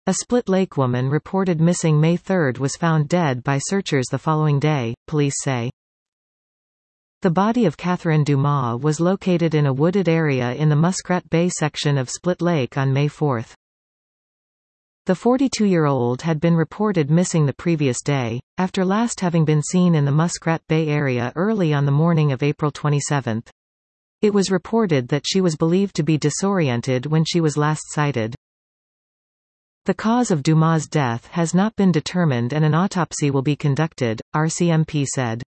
A Split Lake woman reported missing May 3 was found dead by searchers the following day, police say. The body of Catherine Dumas was located in a wooded area in the Muskrat Bay section of Split Lake on May 4. The 42-year-old had been reported missing the previous day, after last having been seen in the Muskrat Bay area early on the morning of April 27. It was reported that she was believed to be disoriented when she was last sighted. The cause of Dumas' death has not been determined and an autopsy will be conducted, RCMP said.